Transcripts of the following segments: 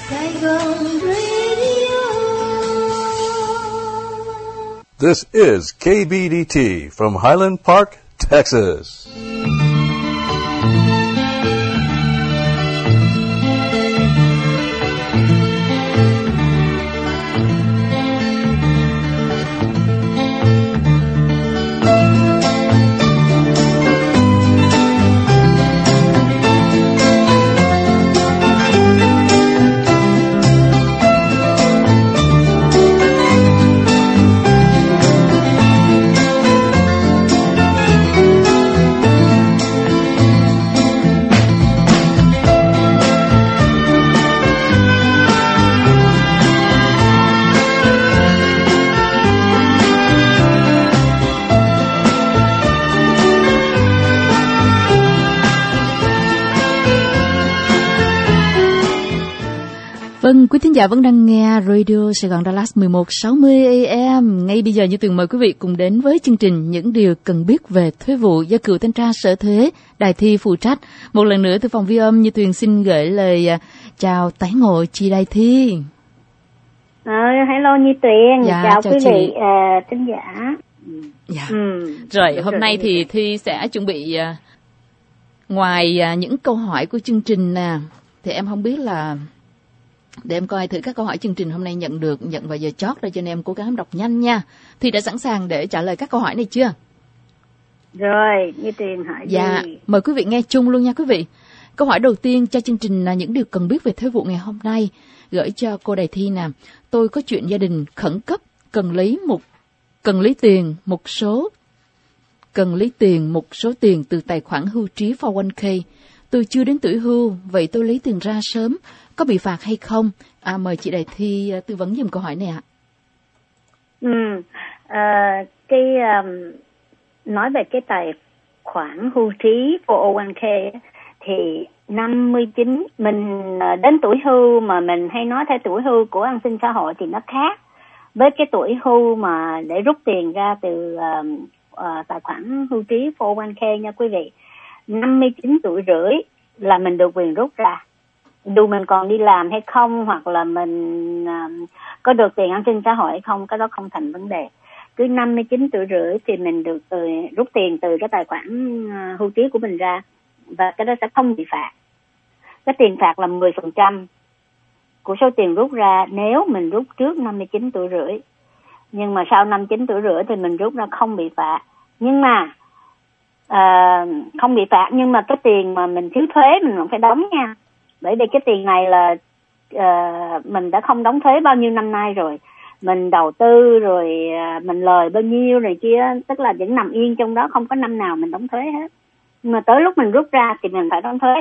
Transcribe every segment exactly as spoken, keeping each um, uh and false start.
Saigon Radio. This is K B D T from Highland Park, Texas. Vâng, quý thính giả vẫn đang nghe Radio Sài Gòn Dallas mười một sáu mươi A M. Ngay bây giờ như Tuyền mời quý vị cùng đến với chương trình Những Điều Cần Biết Về Thuế vụ do cựu thanh tra Sở Thuế Đài Thi phụ trách. Một lần nữa từ phòng ghi âm như Tuyền xin gửi lời chào tái ngộ chị Đài Thi. À, hello Như Tuyền, dạ, chào, chào quý chị. vị uh, thính giả. Dạ. Ừ. Rồi hôm nay thì Thi sẽ chuẩn bị uh, ngoài uh, những câu hỏi của chương trình nè, thì em không biết là để em coi thử các câu hỏi chương trình hôm nay nhận được, nhận vào giờ chót rồi cho nên em cố gắng đọc nhanh nha. Thì đã sẵn sàng để trả lời các câu hỏi này chưa? Rồi, Như Tuyền hỏi dạ, gì? mời quý vị nghe chung luôn nha quý vị. Câu hỏi đầu tiên cho chương trình là những điều cần biết về thuế vụ ngày hôm nay, gửi cho cô Đài Thi nè. Tôi có chuyện gia đình khẩn cấp cần lấy một cần lấy tiền một số cần lấy tiền một số tiền từ tài khoản hưu trí four oh one k. Tôi chưa đến tuổi hưu, vậy tôi lấy tiền ra sớm có bị phạt hay không? À, mời chị Đài Thi tư vấn giùm câu hỏi này ạ. Ừ, à, cái um, nói về cái tài khoản hưu trí four oh one k thì năm mươi chín mình đến tuổi hưu mà mình hay nói theo tuổi hưu của an sinh xã hội thì nó khác với cái tuổi hưu mà để rút tiền ra từ uh, uh, tài khoản hưu trí four oh one k nha quý vị. năm mươi chín tuổi rưỡi là mình được quyền rút ra, dù mình còn đi làm hay không, hoặc là mình uh, có được tiền an sinh xã hội hay không, cái đó không thành vấn đề. Cứ năm mươi chín tuổi rưỡi thì mình được từ, rút tiền từ cái tài khoản uh, hưu trí của mình ra, và cái đó sẽ không bị phạt. Cái tiền phạt là mười phần trăm của số tiền rút ra nếu mình rút trước năm mươi chín tuổi rưỡi. Nhưng mà sau năm mươi chín tuổi rưỡi thì mình rút ra không bị phạt. Nhưng mà à, không bị phạt, nhưng mà cái tiền mà mình thiếu thuế mình vẫn phải đóng nha. Bởi vì cái tiền này là à, mình đã không đóng thuế bao nhiêu năm nay rồi. Mình đầu tư rồi à, mình lời bao nhiêu rồi kia, tức là vẫn nằm yên trong đó, không có năm nào mình đóng thuế hết. Nhưng mà tới lúc mình rút ra thì mình phải đóng thuế.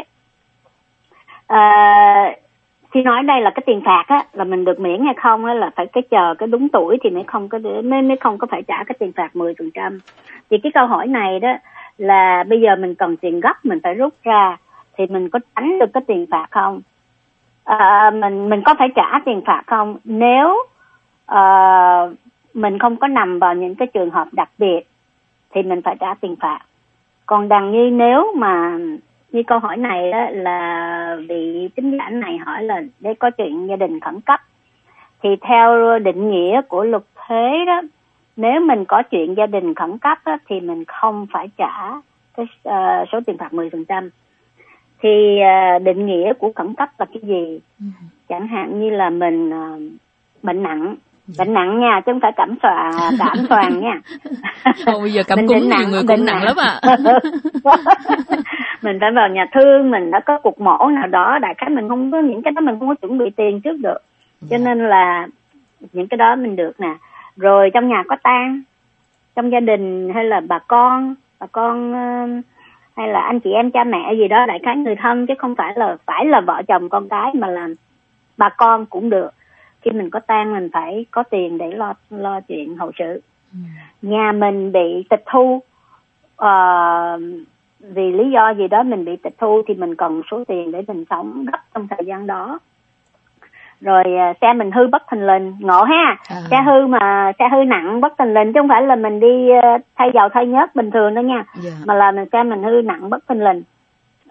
À, khi nói đây là cái tiền phạt á, là mình được miễn hay không á, là phải cái chờ cái đúng tuổi thì mới không có mới mới không có phải trả cái tiền phạt mười phần trăm. Thì cái câu hỏi này đó là bây giờ mình cần tiền gấp mình phải rút ra thì mình có tránh được cái tiền phạt không? À, mình mình có phải trả tiền phạt không? Nếu à, mình không có nằm vào những cái trường hợp đặc biệt thì mình phải trả tiền phạt. Còn đằng như nếu mà như câu hỏi này đó là vị thính giả này hỏi là để có chuyện gia đình khẩn cấp, thì theo định nghĩa của luật thuế đó, nếu mình có chuyện gia đình khẩn cấp đó, thì mình không phải trả cái uh, số tiền phạt mười phần trăm. Thì uh, định nghĩa của khẩn cấp là cái gì? Ừ. Chẳng hạn như là mình uh, bệnh nặng, bệnh nặng nha, chứ không phải cảm xoà, cảm toàn nha. Ồ, bây giờ cảm cúm nhiều nặng, người cũng nặng, nặng lắm ạ. À. Mình phải vào nhà thương, mình đã có cuộc mổ nào đó, đại khái mình không có những cái đó mình không có chuẩn bị tiền trước được, cho nên là những cái đó mình được nè. Rồi trong nhà có tang, trong gia đình hay là bà con, bà con hay là anh chị em cha mẹ gì đó, đại khái người thân, chứ không phải là phải là vợ chồng con cái, mà là bà con cũng được. Khi mình có tang mình phải có tiền để lo lo chuyện hậu sự. Ừ. Nhà mình bị tịch thu, uh, vì lý do gì đó mình bị tịch thu thì mình cần số tiền để mình sống gấp trong thời gian đó. Rồi uh, xe mình hư bất thình lình, ngộ ha. À. Xe hư mà xe hư nặng bất thình lình, chứ không phải là mình đi uh, thay dầu thay nhớt bình thường đâu nha. Yeah. Mà là mình xe mình hư nặng bất thình lình.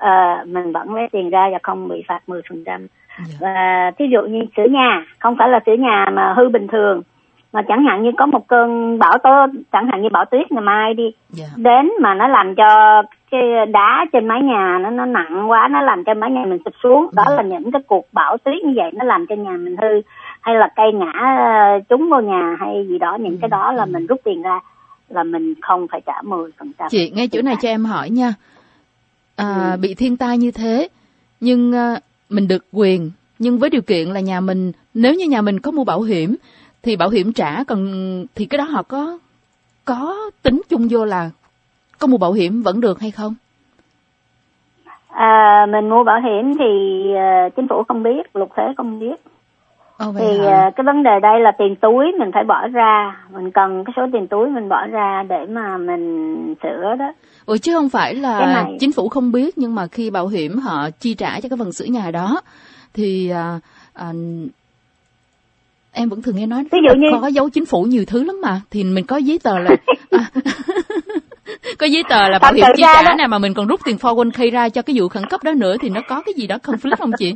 uh, mình vẫn lấy tiền ra và không bị phạt mười phần trăm. Dạ. Và thí dụ như sửa nhà, không phải là sửa nhà mà hư bình thường, mà chẳng hạn như có một cơn bão tố, chẳng hạn như bão tuyết ngày mai đi, Dạ. đến mà nó làm cho cái đá trên mái nhà nó nó nặng quá, nó làm cho mái nhà mình sụp xuống. Đó Dạ. là những cái cuộc bão tuyết như vậy, nó làm cho nhà mình hư, hay là cây ngã trúng vào nhà hay gì đó, những Ừ. cái đó là Ừ. mình rút tiền ra là mình không phải trả mười phần trăm. Chị, ngay chỗ này cho em hỏi nha. À, Ừ. bị thiên tai như thế, nhưng à, mình được quyền, nhưng với điều kiện là nhà mình, nếu như nhà mình có mua bảo hiểm, thì bảo hiểm trả, còn thì cái đó họ có có tính chung vô là có mua bảo hiểm vẫn được hay không? À, mình mua bảo hiểm thì uh, chính phủ không biết, luật thuế không biết. Ồ, vậy Thì hả? uh, cái vấn đề đây là tiền túi mình phải bỏ ra, mình cần cái số tiền túi mình bỏ ra để mà mình sửa đó. Ủa chứ không phải Cái là này- chính phủ không biết, nhưng mà khi bảo hiểm họ chi trả cho cái phần sửa nhà đó thì à, à, em vẫn thường nghe nói Ví dụ như- có giấu chính phủ nhiều thứ lắm mà, thì mình có giấy tờ là à, có giấy tờ là bảo Thật hiểm sự chi ra trả đó- nè, mà mình còn rút tiền four oh one k ra cho cái vụ khẩn cấp đó nữa, thì nó có cái gì đó conflict không chị?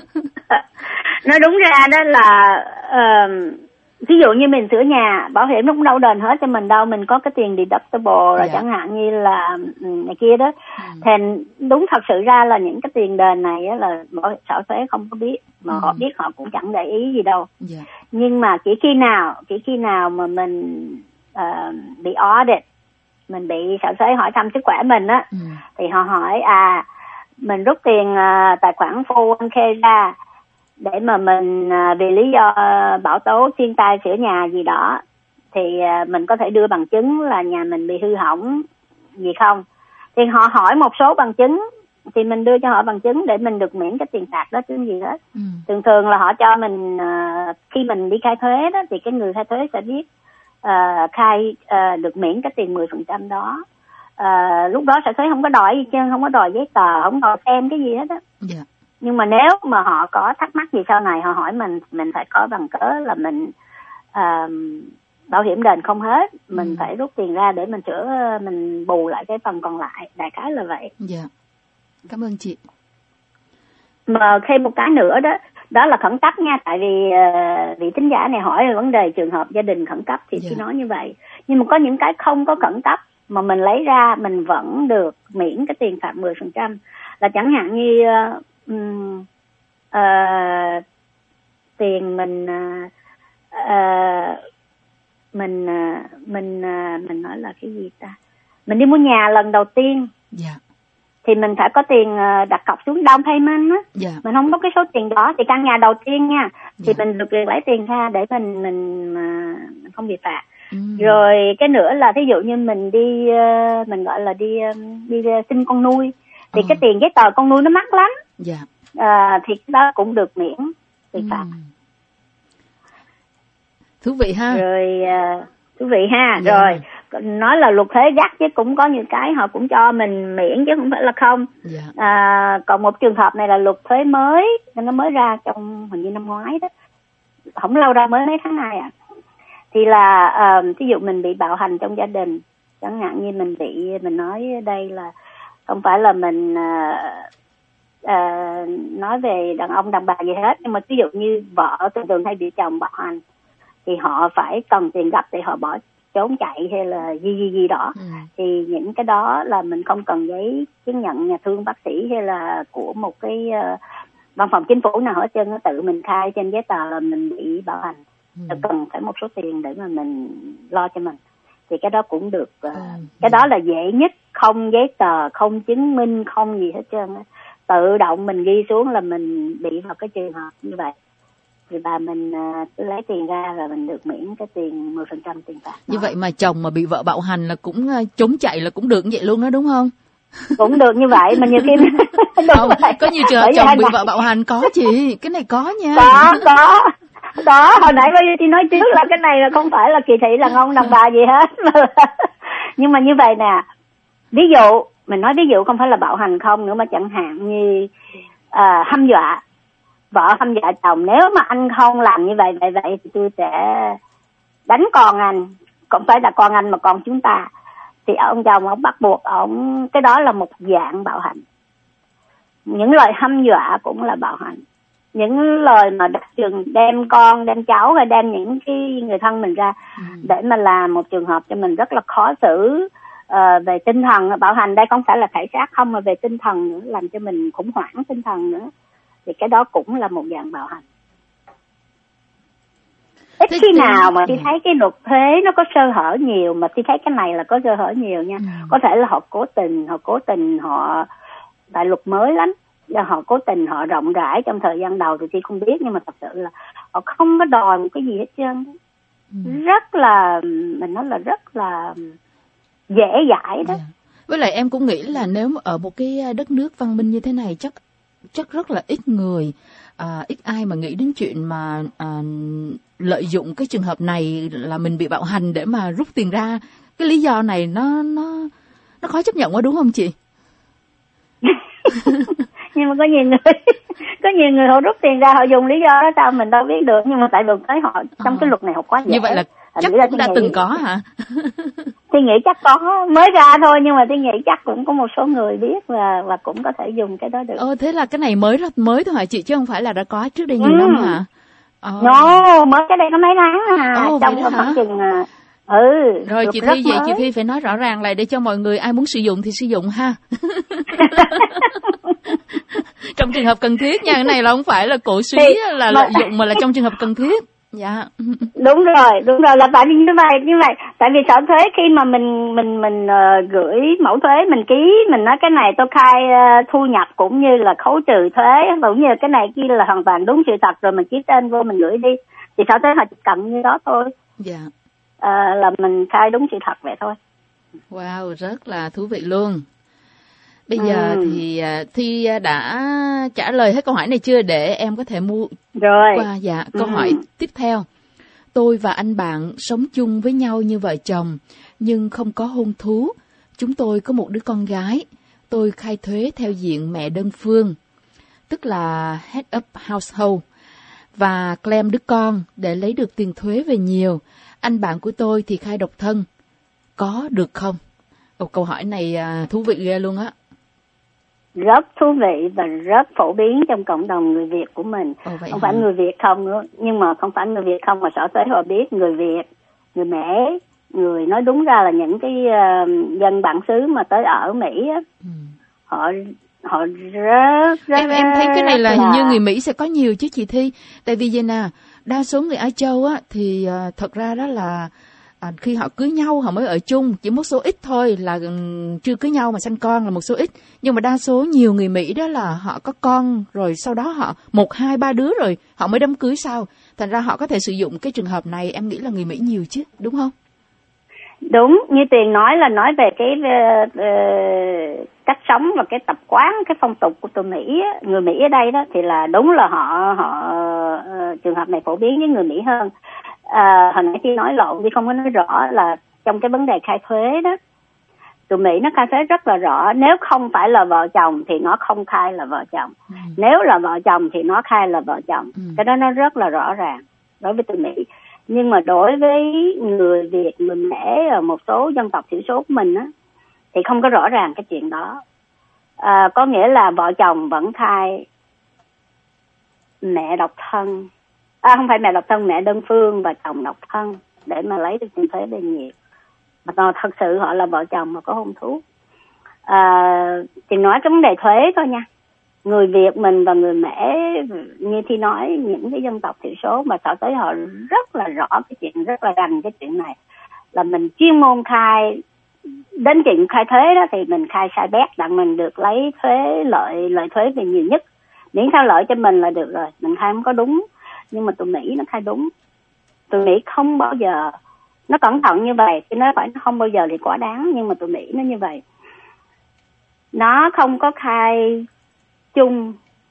Nói đúng ra đó là uh, ví dụ như mình sửa nhà, bảo hiểm nó cũng đâu đền hết cho mình đâu, mình có cái tiền deductible rồi, Dạ. chẳng hạn như là um, này kia đó. Ừ. Thì đúng thật sự ra là những cái tiền đền này á là bảo hiểm sở thuế không có biết, mà Ừ. họ biết họ cũng chẳng để ý gì đâu. Dạ. Nhưng mà chỉ khi nào chỉ khi nào mà mình uh, bị audit, mình bị sở thuế hỏi thăm sức khỏe mình á, Ừ. thì họ hỏi à mình rút tiền uh, tài khoản four oh one k ra để mà mình uh, vì lý do uh, bão tố thiên tai sửa nhà gì đó, thì uh, mình có thể đưa bằng chứng là nhà mình bị hư hỏng gì không. Thì họ hỏi một số bằng chứng thì mình đưa cho họ bằng chứng để mình được miễn cái tiền phạt đó chứ gì hết. Ừ. Thường thường là họ cho mình uh, khi mình đi khai thuế đó thì cái người khai thuế sẽ biết uh, khai uh, được miễn cái tiền mười phần trăm đó. Uh, lúc đó sở thuế không có đòi gì chứ, không có đòi giấy tờ, không đòi xem cái gì hết á. Dạ. Nhưng mà nếu mà họ có thắc mắc gì sau này họ hỏi mình, mình phải có bằng cớ là mình uh, bảo hiểm đền không hết, mình Ừ. phải rút tiền ra để mình sửa, mình bù lại cái phần còn lại, đại khái là vậy. Dạ. Cảm ơn chị. Mà thêm một cái nữa đó, đó là khẩn cấp nha, tại vì uh, vị thính giả này hỏi về vấn đề trường hợp gia đình khẩn cấp thì Dạ. chỉ nói như vậy. Nhưng mà có những cái không có khẩn cấp mà mình lấy ra mình vẫn được miễn cái tiền phạt mười phần trăm, là chẳng hạn như uh, um, uh, tiền mình uh, uh, mình uh, mình uh, mình nói là cái gì ta, mình đi mua nhà lần đầu tiên Dạ. thì mình phải có tiền uh, đặt cọc xuống down payment á. Dạ. Mình không có cái số tiền đó thì căn nhà đầu tiên nha, thì Dạ. mình được quyền lấy tiền ra để mình mình uh, mình không bị phạt. Ừ. Rồi cái nữa là thí dụ như mình đi uh, mình gọi là đi um, đi uh, xin con nuôi thì Ờ. cái tiền giấy tờ con nuôi nó mắc lắm. Dạ. Uh, thì cái đó cũng được miễn tiền phạt. Ừ. Thú vị ha. Rồi uh, thú vị ha. Dạ. Rồi nói là luật thuế gắt chứ cũng có những cái họ cũng cho mình miễn chứ không phải là không. Dạ. À, còn một trường hợp này là luật thuế mới, nó mới ra trong hình như năm ngoái đó, không lâu đâu, mới mấy tháng này à. Thì là uh, ví dụ mình bị bạo hành trong gia đình, chẳng hạn như mình bị, mình nói đây là không phải là mình uh, uh, nói về đàn ông đàn bà gì hết, nhưng mà ví dụ như vợ thường thường hay bị chồng bạo hành thì họ phải cần tiền gấp để họ bỏ trốn chạy hay là gì gì gì đó. Ừ. Thì những cái đó là mình không cần giấy chứng nhận nhà thương bác sĩ hay là của một cái uh, văn phòng chính phủ nào hết trơn, nó tự mình khai trên giấy tờ là mình bị bạo hành. Ừ. Cần phải một số tiền để mà mình lo cho mình, thì cái đó cũng được. Uh, Ừ. cái đó là dễ nhất, không giấy tờ, không chứng minh, không gì hết trơn á. Tự động mình ghi xuống là mình bị vào cái trường hợp như vậy, thì bà mình uh, cứ lấy tiền ra rồi mình được miễn cái tiền mười phần trăm tiền phạt. Như vậy mà chồng mà bị vợ bạo hành là cũng uh, trốn chạy là cũng được như vậy luôn đó, đúng không? Cũng được như vậy, mà nhiều khi đúng Không, vậy. có nhiều trường hợp Bởi vì chồng hồi bị nãy- vợ bạo hành có chị, cái này có nha. có có có hồi nãy bây giờ chị nói trước là cái này là không phải là kỳ thị là ông đàn bà gì hết mà nhưng mà như vậy nè, ví dụ mình nói ví dụ không phải là bạo hành không nữa, mà chẳng hạn như à, hăm dọa, vợ hăm dọa chồng, nếu mà anh không làm như vậy vậy vậy thì tôi sẽ đánh con anh, không phải là con anh mà con chúng ta, thì ông chồng ông bắt buộc ông, cái đó là một dạng bạo hành. những lời hăm dọa cũng là bạo hành. Những lời mà đặt chừng đem con, đem cháu hay đem những cái người thân mình ra ừ. để mà làm một trường hợp cho mình rất là khó xử uh, về tinh thần. Bạo hành đây không phải là thể xác không, mà về tinh thần nữa, làm cho mình khủng hoảng tinh thần nữa, thì cái đó cũng là một dạng bạo hành. Ít Thế khi thì... nào mà Thi thấy cái luật thuế nó có sơ hở nhiều, mà Thi thấy cái này là có sơ hở nhiều nha. ừ. Có thể là họ cố tình, họ cố tình họ tại luật mới lắm, họ cố tình họ rộng rãi trong thời gian đầu thì Thi không biết, nhưng mà thật sự là họ không có đòi một cái gì hết trơn. ừ. Rất là, mình nói là rất là dễ dãi đó. yeah. Với lại em cũng nghĩ là nếu ở một cái đất nước văn minh như thế này chắc chắc rất là ít người, à, ít ai mà nghĩ đến chuyện mà à, lợi dụng cái trường hợp này là mình bị bạo hành để mà rút tiền ra. Cái lý do này nó nó nó khó chấp nhận quá, đúng không chị? Nhưng mà có nhiều người có nhiều người họ rút tiền ra, họ dùng lý do đó sao mình đâu biết được, nhưng mà tại luật thấy họ trong à. cái luật này họ quá dễ. Như vậy là chắc là cũng đã nghĩ, từng có hả? Thì nghĩ chắc có, mới ra thôi, nhưng mà tôi nghĩ chắc cũng có một số người biết và và cũng có thể dùng cái đó được. Ờ thế là cái này mới rất mới thôi hả chị, chứ không phải là đã có trước đây nhiều ừ. năm hả? Ờ. No, mới cái đây có mấy tháng à, Ồ, trong khoảng chừng ừ. Rồi chị Thi vậy mới. Chị Thi phải nói rõ ràng lại để cho mọi người ai muốn sử dụng thì sử dụng ha. Trong trường hợp cần thiết nha, cái này là không phải là cổ suý thì, là mà... lợi dụng, mà là trong trường hợp cần thiết. Dạ. Đúng rồi, đúng rồi, là tại vì như vậy, như vậy. Tại vì sở thuế khi mà mình mình mình uh, gửi mẫu thuế, mình ký, mình nói cái này tôi khai uh, thu nhập cũng như là khấu trừ thuế, cũng như là cái này kia là hoàn toàn đúng sự thật, rồi mình ký tên vô mình gửi đi, thì sở thuế họ chỉ cần như đó thôi. Dạ. Uh, là mình khai đúng sự thật vậy thôi. Wow, rất là thú vị luôn. Bây ừ. giờ thì Thi đã trả lời hết câu hỏi này chưa, để em có thể mua rồi qua dạ câu ừ. hỏi tiếp theo. Tôi và anh bạn sống chung với nhau như vợ chồng nhưng không có hôn thú. Chúng tôi có một đứa con gái. Tôi khai thuế theo diện mẹ đơn phương, tức là head of household, và claim đứa con để lấy được tiền thuế về nhiều. Anh bạn của tôi thì khai độc thân. Có được không? Ồ, câu hỏi này thú vị ghê luôn á. Rất thú vị và rất phổ biến trong cộng đồng người Việt của mình. Ồ, không hả? Phải người Việt không nữa, nhưng mà không phải người Việt không mà sở thuế họ biết người Việt, người Mễ, người nói đúng ra là những cái uh, dân bản xứ mà tới ở Mỹ á, ừ. họ họ rất rất em em thấy cái này là, là như người Mỹ sẽ có nhiều chứ chị Thi, tại vì vậy nè, đa số người Á Châu á thì uh, thật ra đó là À, khi họ cưới nhau họ mới ở chung, chỉ một số ít thôi là um, chưa cưới nhau mà sanh con là một số ít, nhưng mà đa số nhiều người Mỹ đó là họ có con rồi sau đó họ một hai ba đứa rồi họ mới đám cưới sau, thành ra họ có thể sử dụng cái trường hợp này. Em nghĩ là người Mỹ nhiều chứ, đúng không? Đúng, như Tuyền nói là nói về cái uh, uh, cách sống và cái tập quán, cái phong tục của tụi Mỹ, người Mỹ ở đây đó thì là đúng là họ họ uh, trường hợp này phổ biến với người Mỹ hơn. À, hồi nãy Thi nói lộn, Thi không có nói rõ là trong cái vấn đề khai thuế đó, tụi Mỹ nó khai thuế rất là rõ. Nếu không phải là vợ chồng thì nó không khai là vợ chồng, ừ. nếu là vợ chồng thì nó khai là vợ chồng, ừ. cái đó nó rất là rõ ràng đối với tụi Mỹ. Nhưng mà đối với người Việt, người Mễ, ở một số dân tộc thiểu số của mình á, thì không có rõ ràng cái chuyện đó. À, có nghĩa là vợ chồng vẫn khai mẹ độc thân, à, không phải mẹ độc thân, mẹ đơn phương và chồng độc thân để mà lấy được tiền thuế về nhiều. Mà thật sự họ là vợ chồng mà có hôn thú. À, thì nói cái vấn đề thuế thôi nha. Người Việt mình và người Mễ, như Thi nói, những cái dân tộc thiểu số mà sở thuế họ rất là rõ cái chuyện, rất là rành cái chuyện này. Là mình chuyên môn khai, đến chuyện khai thuế đó thì mình khai sai bét, đặng mình được lấy thuế, lợi lợi thuế về nhiều nhất. Miễn sao lợi cho mình là được rồi, mình khai không có đúng. Nhưng mà tụi Mỹ nó khai đúng. Tụi Mỹ không bao giờ, nó cẩn thận như vậy, chứ nó phải nó không bao giờ thì quá đáng, nhưng mà tụi Mỹ nó như vậy. Nó không có khai chung.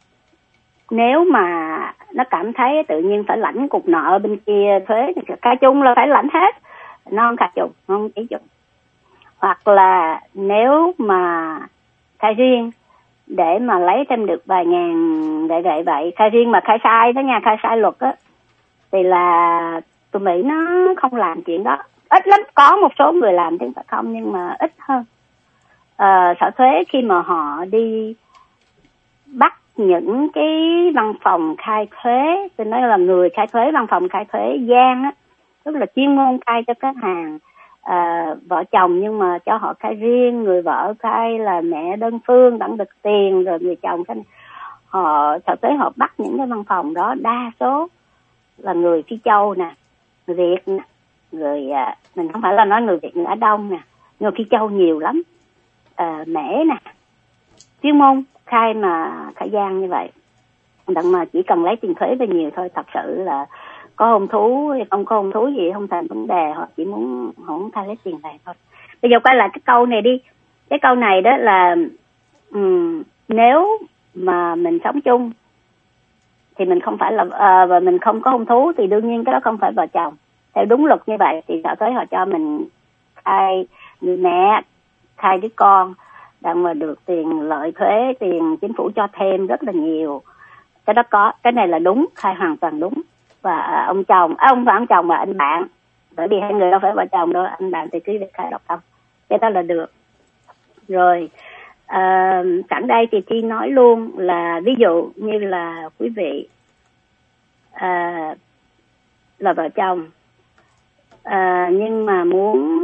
Nếu mà nó cảm thấy tự nhiên phải lãnh cục nợ bên kia thuế, thì khai chung là phải lãnh hết. Nó không khai chung, nó không ký chung. Hoặc là nếu mà khai riêng để mà lấy thêm được vài ngàn vậy vậy vậy, khai riêng mà khai sai đó nha, khai sai luật á, thì là tụi Mỹ nó không làm chuyện đó. Ít lắm, có một số người làm chứ phải không, nhưng mà ít hơn. À, sở thuế khi mà họ đi bắt những cái văn phòng khai thuế, tôi nói là người khai thuế, văn phòng khai thuế gian á, tức là chuyên môn khai cho khách hàng à, vợ chồng nhưng mà cho họ khai riêng, người vợ khai là mẹ đơn phương đặng được tiền, rồi người chồng khai, họ thực tế họ bắt những cái văn phòng đó đa số là người Phi Châu nè, người Việt nè, người à, mình không phải là nói người Việt, người Á Đông nè, người Phi Châu nhiều lắm, à, Mễ nè, chuyên môn khai mà khai gian như vậy, đặng mà chỉ cần lấy tiền thuế về nhiều thôi, thật sự là có hôn thú hay không có hôn thú gì không thành vấn đề, họ chỉ muốn họ muốn khai lấy tiền này thôi. Bây giờ quay lại cái câu này đi, cái câu này đó là um, nếu mà mình sống chung thì mình không phải là uh, và mình không có hôn thú thì đương nhiên cái đó không phải vợ chồng. Theo đúng luật như vậy thì sở thuế họ cho mình khai người mẹ, khai đứa con, đang mà được tiền lợi thuế, tiền chính phủ cho thêm rất là nhiều. Cái đó có, cái này là đúng, khai hoàn toàn đúng. Và ông chồng, à, ông và ông chồng và anh bạn, bởi vì hai người đâu phải vợ chồng đâu, anh bạn thì cứ việc khai độc thân, cái đó là được. Rồi à, sẵn đây thì Thi nói luôn là ví dụ như là quý vị à, là vợ chồng à, nhưng mà muốn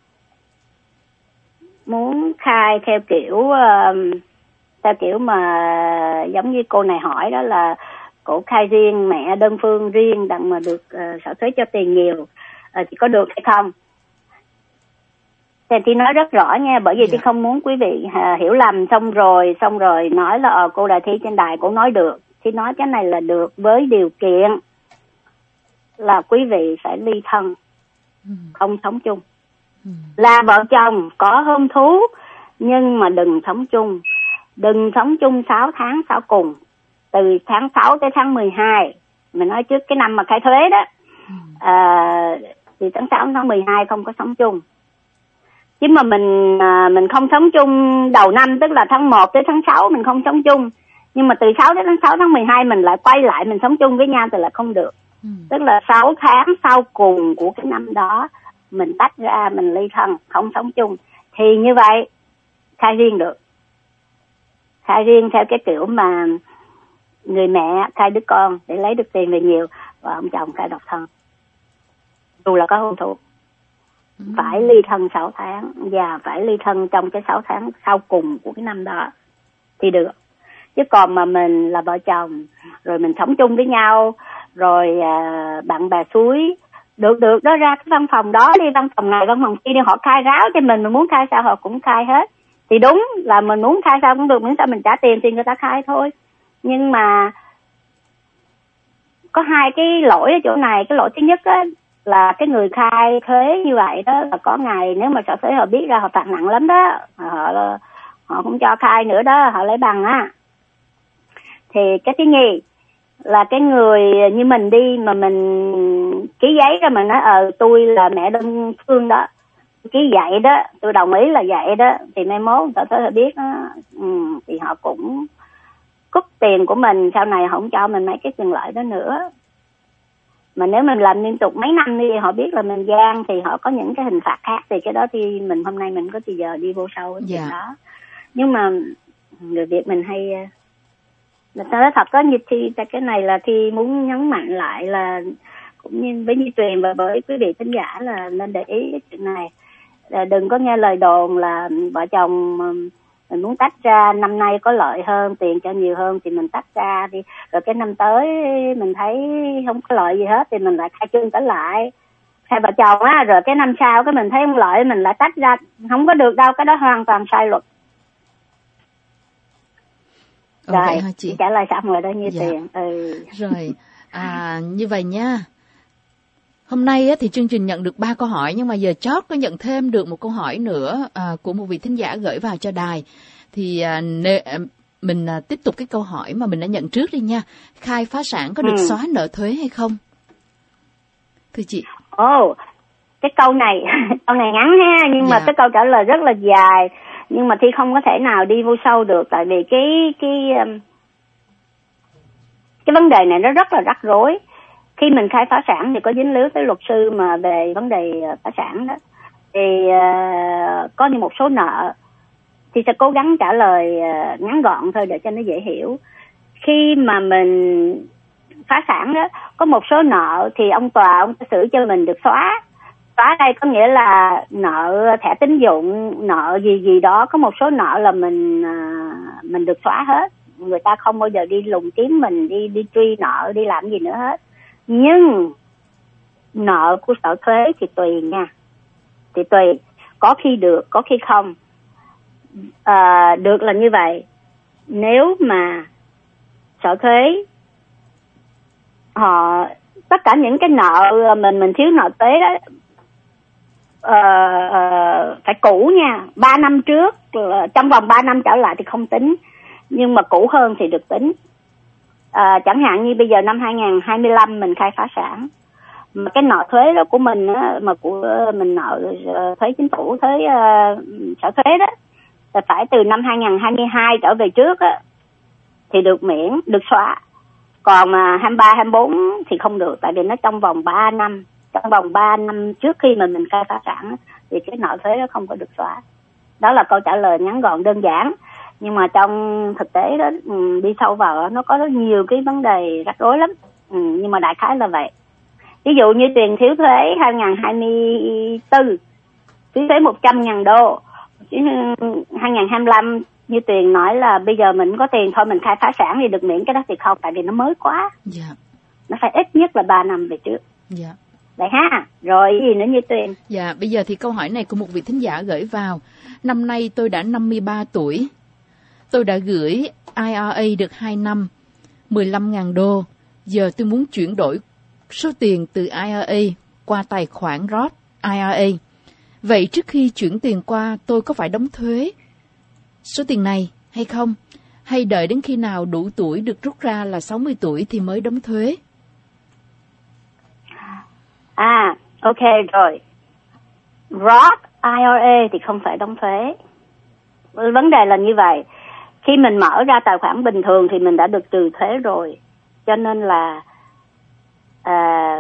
muốn khai theo kiểu uh, theo kiểu mà giống như cô này hỏi đó là cổ khai riêng, mẹ đơn phương riêng đặng mà được uh, sở thuế cho tiền nhiều, uh, chỉ có được hay không? Thì Thi nói rất rõ nha, bởi vì yeah. Thi không muốn quý vị uh, hiểu lầm xong rồi xong rồi nói là uh, cô Đại Thi trên đài cổ nói được. Thi nói cái này là được với điều kiện là quý vị phải ly thân, ừ. không sống chung. Ừ. Là vợ chồng có hôn thú nhưng mà đừng sống chung. Đừng sống chung sáu tháng sau cùng, từ tháng sáu tới tháng mười hai. Mình nói trước cái năm mà khai thuế đó, ừ. à, thì tháng sáu tháng mười hai không có sống chung. Chứ mà mình à, mình không sống chung đầu năm, tức là tháng một tới tháng sáu mình không sống chung, nhưng mà từ sáu đến tháng sáu tháng mười hai mình lại quay lại mình sống chung với nhau thì là không được. Ừ. Tức là sáu tháng sau cùng của cái năm đó mình tách ra, mình ly thân, không sống chung, thì như vậy khai riêng được. Khai riêng theo cái kiểu mà người mẹ khai đứa con để lấy được tiền về nhiều, và ông chồng khai độc thân, dù là có hôn thú. Ừ. Phải ly thân sáu tháng và phải ly thân trong cái sáu tháng sau cùng của cái năm đó thì được. Chứ còn mà mình là vợ chồng rồi mình sống chung với nhau, rồi à, bạn bè suối được được đó, ra cái văn phòng đó đi, văn phòng này văn phòng kia đi, họ khai ráo cho mình, mình muốn khai sao họ cũng khai hết. Thì đúng là mình muốn khai sao cũng được, miễn sao mình trả tiền thì người ta khai thôi. Nhưng mà có hai cái lỗi ở chỗ này. Cái lỗi thứ nhất á là cái người khai thuế như vậy đó là có ngày nếu mà sở thuế họ biết ra họ phạt nặng lắm đó, họ họ không cho khai nữa đó, họ lấy bằng á. Thì cái thứ nhì là cái người như mình đi mà mình ký giấy ra mình nói ờ tôi là mẹ đơn phương đó, ký vậy đó, tôi đồng ý là vậy đó, thì mai mốt sở thuế họ biết đó, ừ, thì họ cũng cúp tiền của mình, sau này họ không cho mình mấy cái quyền lợi đó nữa. Mà nếu mình làm liên tục mấy năm đi, họ biết là mình gian thì họ có những cái hình phạt khác, thì cái đó thì mình hôm nay mình có thì giờ đi vô sâu cái chuyện yeah. đó. Nhưng mà người Việt mình hay là nói thật có như Thi, cái này là Thi muốn nhấn mạnh lại là cũng như với Như Tuyền và với quý vị khán giả là nên để ý cái chuyện này. Là đừng có nghe lời đồn là vợ chồng mình muốn tách ra, năm nay có lợi hơn, tiền cho nhiều hơn thì mình tách ra đi, rồi cái năm tới mình thấy không có lợi gì hết thì mình lại khai trương trở lại hai vợ chồng á, rồi cái năm sau cái mình thấy không lợi mình lại tách ra, không có được đâu, cái đó hoàn toàn sai luật. Ồ, rồi vậy hả chị? Trả lời xong rồi đó Như dạ. Tiền. Ừ. Rồi à, như vậy nha. Hôm nay á, thì chương trình nhận được ba câu hỏi, nhưng mà giờ chót có nhận thêm được một câu hỏi nữa à, của một vị thính giả gửi vào cho đài. Thì à, nê, à, mình à, tiếp tục cái câu hỏi mà mình đã nhận trước đi nha. Khai phá sản có được ừ. xóa nợ thuế hay không? Thưa chị. Ồ, oh, cái câu này câu này ngắn ha, nhưng dạ. mà cái câu trả lời rất là dài, nhưng mà Thi không có thể nào đi vô sâu được, tại vì cái cái cái vấn đề này nó rất là rắc rối. Khi mình khai phá sản thì có dính líu tới luật sư mà về vấn đề phá sản đó, thì uh, có như một số nợ thì sẽ cố gắng trả lời uh, ngắn gọn thôi để cho nó dễ hiểu. Khi mà mình phá sản đó, có một số nợ thì ông tòa ông sẽ xử cho mình được xóa. Xóa đây có nghĩa là nợ thẻ tín dụng, nợ gì gì đó, có một số nợ là mình uh, mình được xóa hết. Người ta không bao giờ đi lùng kiếm mình, đi đi truy nợ, đi làm gì nữa hết. Nhưng nợ của sở thuế thì tùy nha, thì tùy, có khi được, có khi không. À, được là như vậy, nếu mà sở thuế họ tất cả những cái nợ mình mình thiếu nợ thuế đó uh, uh, phải cũ nha, ba năm trước, trong vòng ba năm trở lại thì không tính, nhưng mà cũ hơn thì được tính. À, chẳng hạn như bây giờ năm hai không hai lăm mình khai phá sản, mà cái nợ thuế đó của mình á, mà của mình nợ uh, thuế chính phủ, thuế uh, sở thuế đó, là phải từ năm hai không hai hai trở về trước á thì được miễn, được xóa. Còn mà hai ba hai bốn thì không được, tại vì nó trong vòng ba năm, trong vòng ba năm trước khi mà mình khai phá sản á, thì cái nợ thuế đó không có được xóa. Đó là câu trả lời ngắn gọn đơn giản. Nhưng mà trong thực tế đó, đi sâu vào nó có rất nhiều cái vấn đề rắc rối lắm. Ừ, nhưng mà đại khái là vậy. Ví dụ như tiền thiếu thuế hai không hai tư, thiếu thuế một trăm ngàn đô. hai không hai lăm như Tuyền nói là bây giờ mình có tiền thôi, mình khai phá sản thì được miễn cái đó thì không, tại vì nó mới quá. Dạ. Nó phải ít nhất là ba năm về trước. Dạ. Vậy ha. Rồi gì nữa như Tuyền? Dạ, bây giờ thì câu hỏi này của một vị thính giả gửi vào. Năm nay tôi đã năm mươi ba tuổi. Tôi đã gửi i rờ a được hai năm, mười lăm ngàn đô. Giờ tôi muốn chuyển đổi số tiền từ i rờ a qua tài khoản Roth i rờ a. Vậy trước khi chuyển tiền qua, tôi có phải đóng thuế số tiền này hay không? Hay đợi đến khi nào đủ tuổi được rút ra là sáu mươi tuổi thì mới đóng thuế? À, ok rồi. Roth i rờ a thì không phải đóng thuế. Vấn đề là như vậy. Khi mình mở ra tài khoản bình thường thì mình đã được trừ thuế rồi. Cho nên là à,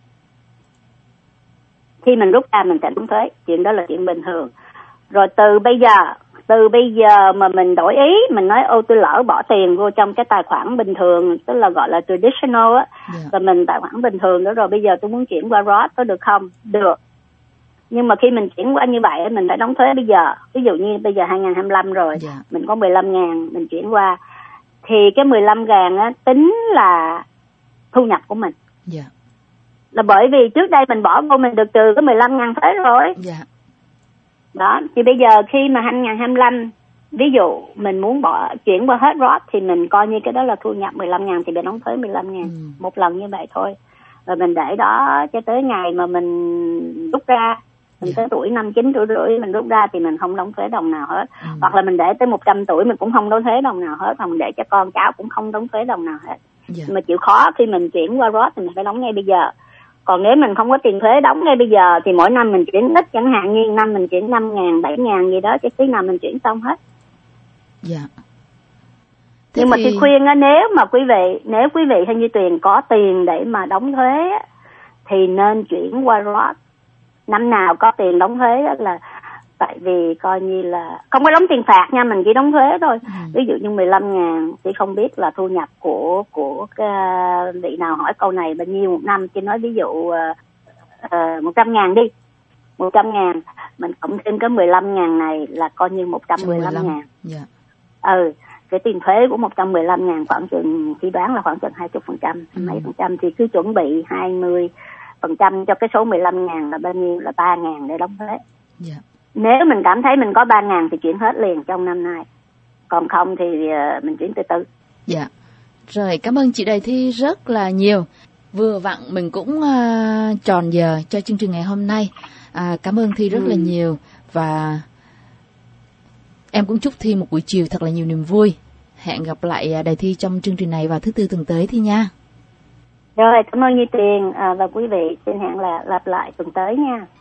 khi mình rút ra mình sẽ đóng thuế. Chuyện đó là chuyện bình thường. Rồi từ bây giờ, từ bây giờ mà mình đổi ý, mình nói ô tôi lỡ bỏ tiền vô trong cái tài khoản bình thường, tức là gọi là traditional á, yeah. Rồi mình tài khoản bình thường đó, rồi bây giờ tôi muốn chuyển qua Roth có được không? Được. Nhưng mà khi mình chuyển qua như vậy mình phải đóng thuế bây giờ. Ví dụ như bây giờ hai không hai lăm rồi, yeah. Mình có mười lăm ngàn, mình chuyển qua thì cái mười lăm ngàn á tính là thu nhập của mình. Yeah. Là bởi vì trước đây mình bỏ vô mình được trừ cái mười lăm ngàn thuế rồi. Yeah. Đó, thì bây giờ khi mà hai không hai lăm ví dụ mình muốn bỏ chuyển qua hết Roth thì mình coi như cái đó là thu nhập mười lăm ngàn thì bị đóng thuế mười lăm ngàn. Ừ. Một lần như vậy thôi. Rồi mình để đó cho tới ngày mà mình rút ra, mình yeah. tới tuổi năm chín tuổi rưỡi mình rút ra thì mình không đóng thuế đồng nào hết. Ừ. Hoặc là mình để tới một trăm tuổi mình cũng không đóng thuế đồng nào hết, hoặc mình để cho con cháu cũng không đóng thuế đồng nào hết. Yeah. Mà chịu khó khi mình chuyển qua Roth thì mình phải đóng ngay bây giờ. Còn nếu mình không có tiền thuế đóng ngay bây giờ thì mỗi năm mình chuyển ít, chẳng hạn như năm mình chuyển năm ngàn, bảy ngàn gì đó, chứ tí nào mình chuyển xong hết. Dạ. Thế nhưng thì... mà tôi khuyên á, nếu mà quý vị, nếu quý vị hay như Tuyền có tiền để mà đóng thuế á, thì nên chuyển qua Roth. Năm nào có tiền đóng thuế á là tại vì coi như là không có đóng tiền phạt nha, mình chỉ đóng thuế thôi. Ừ. Ví dụ như mười lăm ngàn thì không biết là thu nhập của của cái vị nào hỏi câu này bao nhiêu một năm, chỉ nói ví dụ uh, một trăm ngàn đi, một trăm ngàn mình cộng thêm cái mười lăm ngàn này là coi như một trăm mười lăm ngàn. Dạ. Ừ, cái tiền thuế của một trăm mười lăm ngàn khoảng chừng, khi đoán là khoảng chừng hai mươi phần trăm, ừ. mấy phần trăm thì cứ chuẩn bị hai mươi phần trăm cho cái số mười lăm ngàn là bao nhiêu, là ba ngàn để đóng thuế. Dạ. Nếu mình cảm thấy mình có ba ngàn thì chuyển hết liền trong năm nay. Còn không thì uh, mình chuyển từ từ. Dạ. Rồi, cảm ơn chị Đầy Thi rất là nhiều. Vừa vặn mình cũng uh, tròn giờ cho chương trình ngày hôm nay. À, cảm ơn Thi rất ừ. là nhiều. Và em cũng chúc Thi một buổi chiều thật là nhiều niềm vui. Hẹn gặp lại Đầy Thi trong chương trình này vào thứ tư tuần tới Thi nha. Rồi, cảm ơn Như Tuyền à, và quý vị. Xin hẹn là lặp lại tuần tới nha.